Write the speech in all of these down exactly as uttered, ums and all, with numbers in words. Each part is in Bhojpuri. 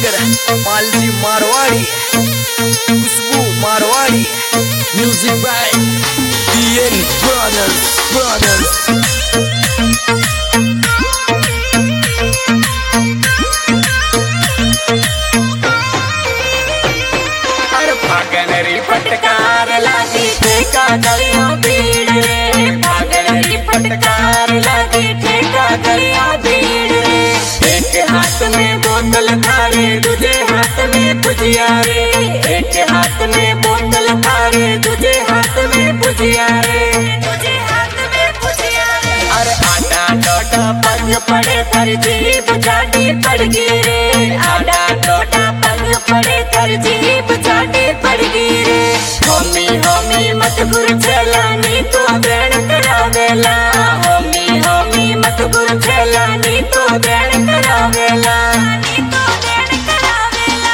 Singer Malji Marwadi, Khushbu Marwadi, music by DN brothers brothers. फागनरी फटकार लागी ठेका गलियों भीड़ रे, फागनरी फटकार लागी ठेका गलियों भीड़ रे। एक हाथ में बोतल थारे दूजे हाथ में भुजिया रे, एक हाथ में बोतल थारे दूजे हाथ में भुजिया रे, दूजे हाथ में भुजिया रे। अरे आटा टोटा पग पड़े कर जीभ चाटी पड़ गई रे, आटा टोटा पग पड़े कर जीभ चाटी पड़ गई रे। होमी होमी मत गुर चलानी तो ग्रहण करावेला, होमी होमी मत गुर चलानी तो ग्रहण करावेला, नी तो ग्रहण करावेला।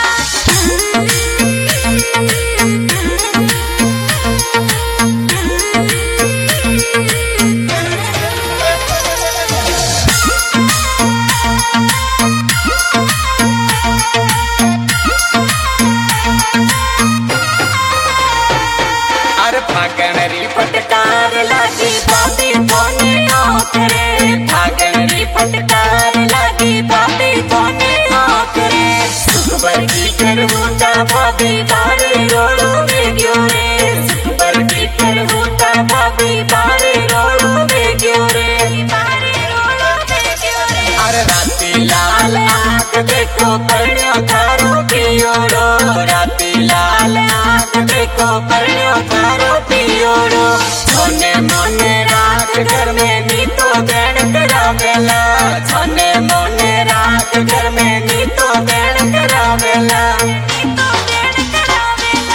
फागनरी फटकार लागी बाबी तोने आँख रे, फागनरी फटकार लागी बाबी तोने आँख रे। सुखबर की करवूता भाभी बारे रोड़ो में क्यों रे, सुखबर की करवूता भाभी बारे रोड़ो में क्यों रे, बारे रोड़ो में क्यों रे। अरे राती लाल आँख देखो पढ़ो थारो पियो रो, राती लाल आँख देखो पढ़ो थारो पियो रो। छोने मोने रात घर में नी तो ग्रहण करावेला, छोने मोने रात घर में नी तो ग्रहण करावेला, नी तो ग्रहण करावेला।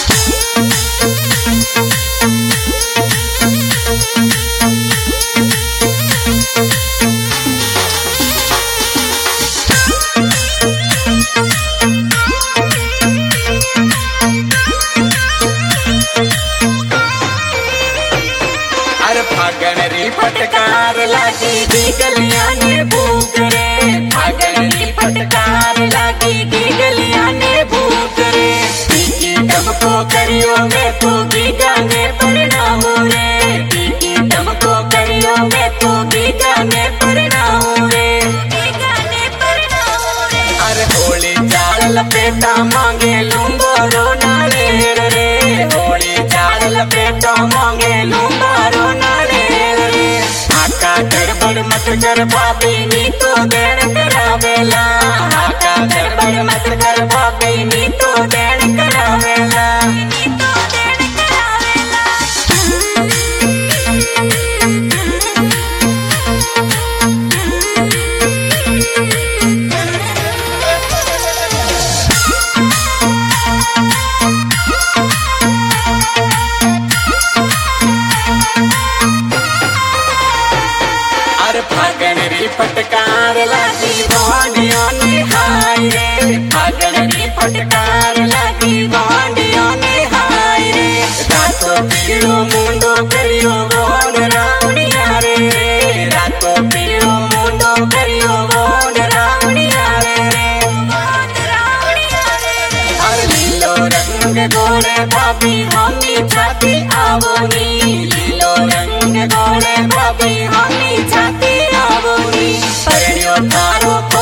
फागनरी फटकार लागी दी गलियां ने भूख रे, फागनरी फटकार लागी दी गलियां ने भूख रे। पीकी टमको करियो में तू गीगा ने पड़ना हो रे, पीकी टमको करियो में तू गीगा ने पड़ना हो रे, गीगा ने पड़ना हो रे। अरे होली चाल लपेटा मांगे लूंगो रोना रे रे, होली चाल लपेटा मांगे लूंगो रोना रे रे। हाका गड़बड़ मत कर भाभी नी तो ग्रहण करावेला, हाका गड़बड़ मत कर भाभी नी तो ग्रहण करावेला, नी तो ग्रहण करावेला। फागनरी फटकार लागी बांडियों ने हाय रे, फागनरी फटकार लागी बांडियों ने हाय रे। रातों पीड़ो मुंडो करियो गोन रावणिया रे, रातों पीड़ो मुंडो करियो गोन रावणिया रे, गोन रावणिया रे। और लीलो रंग गोरे भाभी हमी छाती आवोनी, लीलो रंग गोरे भाभी हमी छाती आवोनी। परियो थारो